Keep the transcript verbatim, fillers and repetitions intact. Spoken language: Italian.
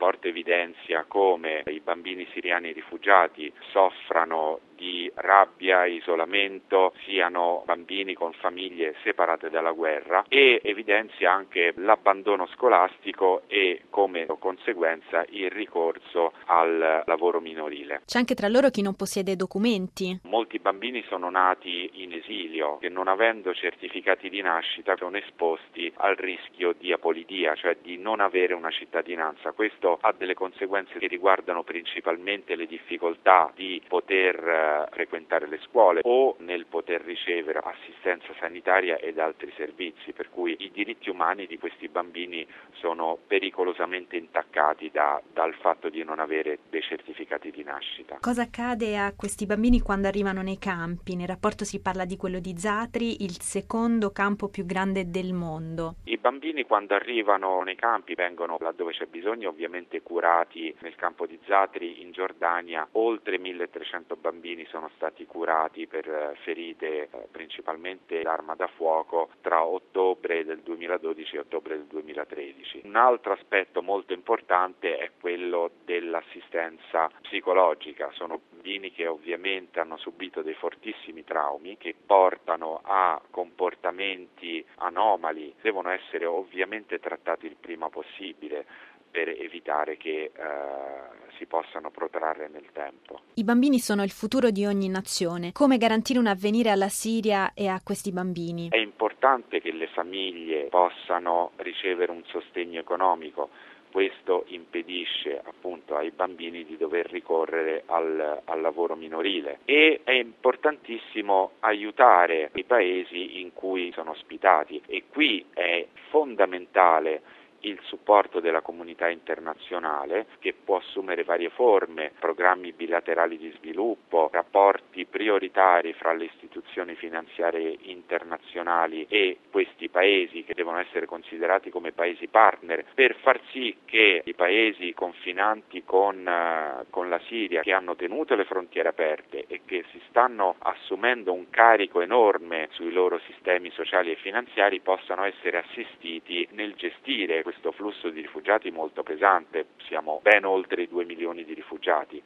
report evidenzia come i bambini siriani rifugiati soffrano di rabbia, isolamento, siano bambini con famiglie separate dalla guerra, e evidenzia anche l'abbandono scolastico e come conseguenza il ricorso al lavoro minorile. C'è anche tra loro chi non possiede documenti. Molti bambini sono nati in esilio e non avendo certificati di nascita sono esposti al rischio di apolidia, cioè di non avere una cittadinanza. Questo ha delle conseguenze che riguardano principalmente le difficoltà di poter frequentare le scuole o nel poter ricevere assistenza sanitaria ed altri servizi, per cui i diritti umani di questi bambini sono pericolosamente intaccati da, dal fatto di non avere dei certificati di nascita. Cosa accade a questi bambini quando arrivano nei campi? Nel rapporto si parla di quello di Zatri, il secondo campo più grande del mondo. I bambini quando arrivano nei campi vengono, laddove c'è bisogno, ovviamente curati. Nel campo di Zatri in Giordania oltre milletrecento bambini sono stati curati per ferite eh, principalmente d'arma da fuoco tra ottobre del duemiladodici e ottobre del duemilatredici. Un altro aspetto molto importante è quello dell'assistenza psicologica. Sono bambini che ovviamente hanno subito dei fortissimi traumi che portano a comportamenti anomali, devono essere ovviamente trattati il prima possibile per evitare che eh, si possano protrarre nel tempo. I bambini sono il futuro di ogni nazione. Come garantire un avvenire alla Siria e a questi bambini? È importante che le famiglie possano ricevere un sostegno economico. Questo impedisce appunto ai bambini di dover ricorrere al, al lavoro minorile, e è importantissimo aiutare i paesi in cui sono ospitati, e qui è fondamentale il supporto della comunità internazionale, che può assumere varie forme: programmi bilaterali di sviluppo, rapporti prioritari fra le istituzioni finanziarie internazionali e questi paesi, che devono essere considerati come paesi partner, per far sì che i paesi confinanti con, uh, con la Siria, che hanno tenuto le frontiere aperte e che si stanno assumendo un carico enorme sui loro sistemi sociali e finanziari, possano essere assistiti nel gestire questo flusso di rifugiati molto pesante. Siamo ben oltre i due milioni di rifugiati.